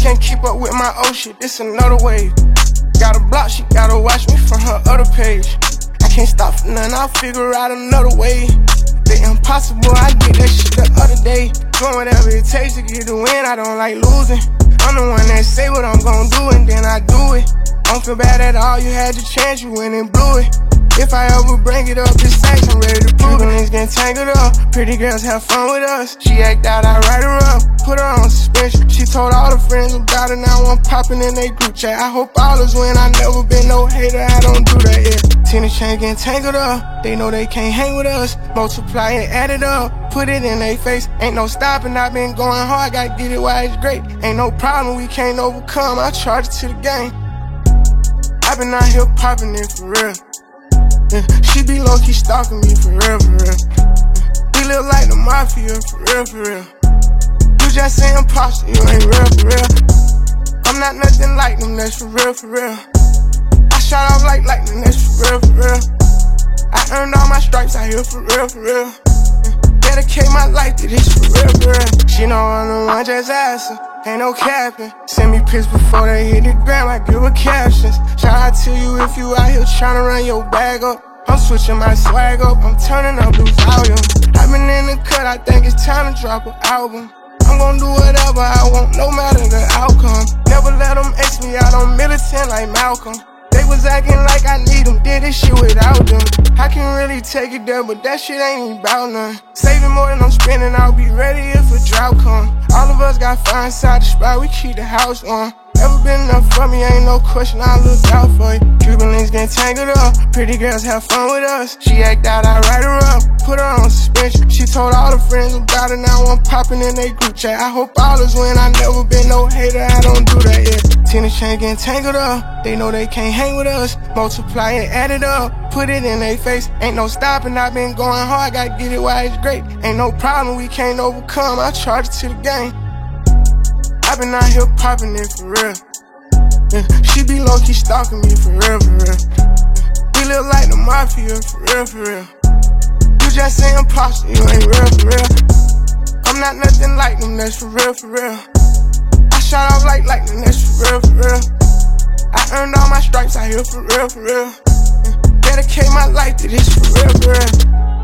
can't keep up with my old shit, this another wave. Got a block, she gotta watch me from her other page. I can't stop for nothing, I'll figure out another way. The impossible, I did that shit the other day. Doing whatever it takes to get the win, I don't like losing. I'm the one that say what I'm gon' do and then I do it. Don't feel bad at all, you had your chance, you went and blew it. If I ever bring it up, it's thanks, I'm ready to prove it. Things getting tangled up, pretty girls have fun with us. She act out, I write her up, put her on suspension. She told all her friends about it, now I'm popping in they group chat. I hope all is win, I never been no hater, I don't do that yet. Tennis chain getting tangled up, they know they can't hang with us. Multiply and add it up, put it in they face. Ain't no stopping, I been going hard, gotta get it while it's great. Ain't no problem we can't overcome, I charge it to the game. I been out here popping it for real. Yeah, she be low-key stalking me for real, for real. We live like the mafia, for real, for real. You just say imposter, you ain't real, for real. I'm not nothing like them, that's for real, for real. I shot off like lightning, that's for real, for real. I earned all my stripes out here, for real, for real. Dedicate my life to this, for real, for real. She know I'm the one, just ask her, ain't no capping. Send me pics before they hit the gram, I give her captions. Shout out to you if you out here tryna run your bag up. I'm switching my swag up, I'm turning up the volume. I've been in the cut, I think it's time to drop an album. I'm gon' do whatever I want, no matter the outcome. Never let them X me out, I'm militant like Malcolm. They was acting like I need them, did this shit without them. I can really take it there, but that shit ain't even about none. Saving more than I'm spending, I'll be ready if a drought come. All of us got fire inside the spot, we keep the house on. Never been enough for me, ain't no question, I look out for you. Cuban links getting tangled up, pretty girls have fun with us. She act out, I write her up, put her on suspension. She told all her friends about it, now I'm popping in they group chat. I hope all is win, I never been no hater, I don't do that yet. Tennis chain getting tangled up, they know they can't hang with us. Multiply and add it up, put it in they face. Ain't no stopping, I been going hard, gotta get it while it's great. Ain't no problem we can't overcome, I charge it to the game. I been out here popping it for real. Yeah, she be low-key stalking me for real, for real. We live like the mafia, for real, for real. You just say imposter, you ain't real, for real. I'm not nothing like them, that's for real, for real. I shot off like lightning, that's for real, for real. I earned all my stripes out here, for real, for real. Dedicate my life to this, for real, for real.